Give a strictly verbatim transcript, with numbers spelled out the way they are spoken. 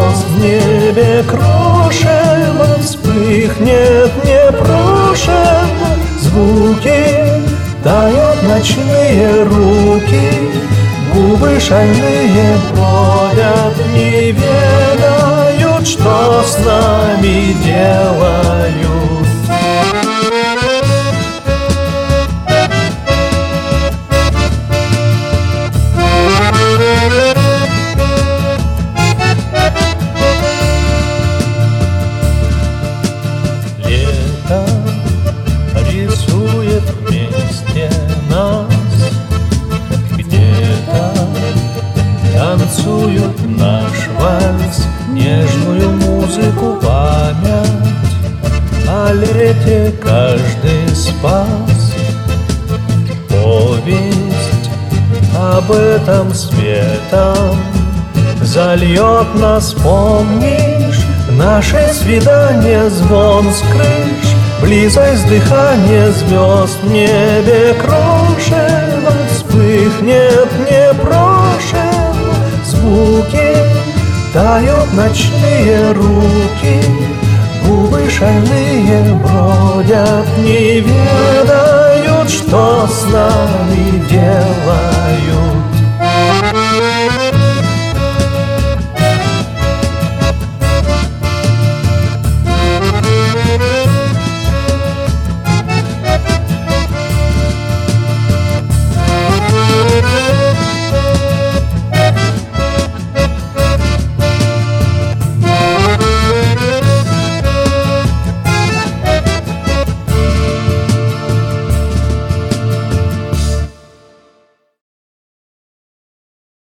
звезд в небе крошево вспыхнет непрошено. Звуки тают ночные руки, губы шальные бродят, не ведают, что с нами делают. Лето рисует вместе нас, где-то танцуют наш вальс, нежную музыку память о лете каждый спас. Повесть об этом светом зальет нас, помнишь, наше свидание, звон с крыш, близость дыхания звезд в небе крошево вспыхнет непрошено. Звуки тают ночные руки, губы шальные бродят, не ведают, что с нами делают.